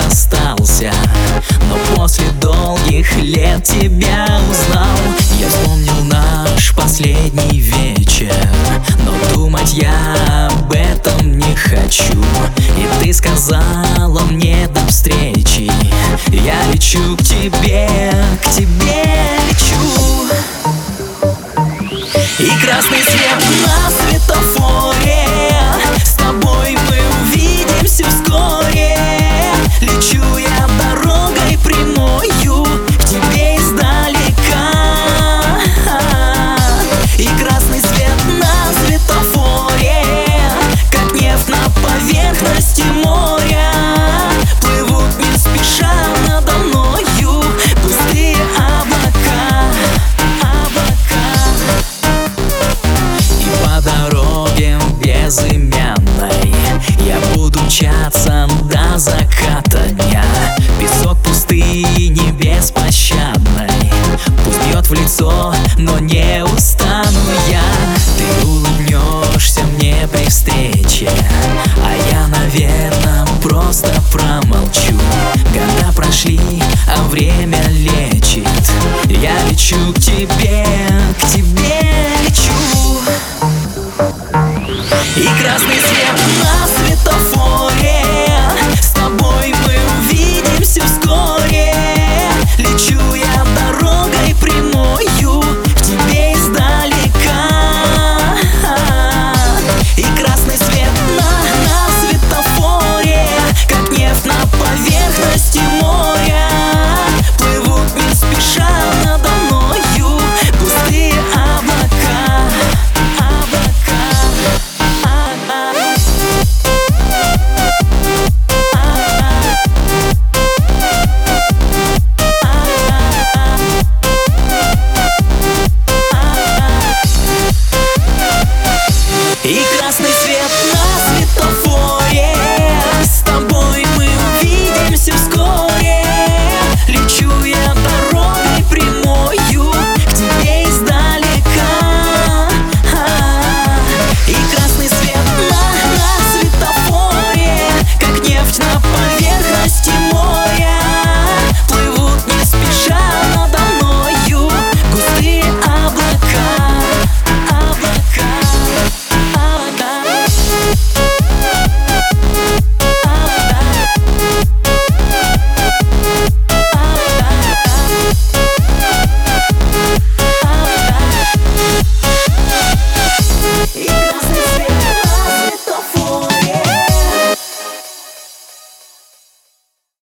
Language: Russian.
остался, но после долгих лет тебя узнал. Я вспомнил наш последний вечер, но думать я об этом не хочу. И ты сказала мне до встречи, я лечу к тебе лечу. И красный свет на светофоре, с тобой мы увидимся вскоре. Лечу я дорогой прямою к тебе издалека. И красный свет на светофоре, как нефть на поверхности моря, плывут не спеша надо мною пустые облака. И по дороге безымянной я буду мчаться до заката дня. Песок пустыни беспощадной пусть бьет в лицо, но не устану я. Ты улыбнешься мне при встрече, а я, наверное, просто промолчу. Года прошли, а время лечит. Я лечу к тебе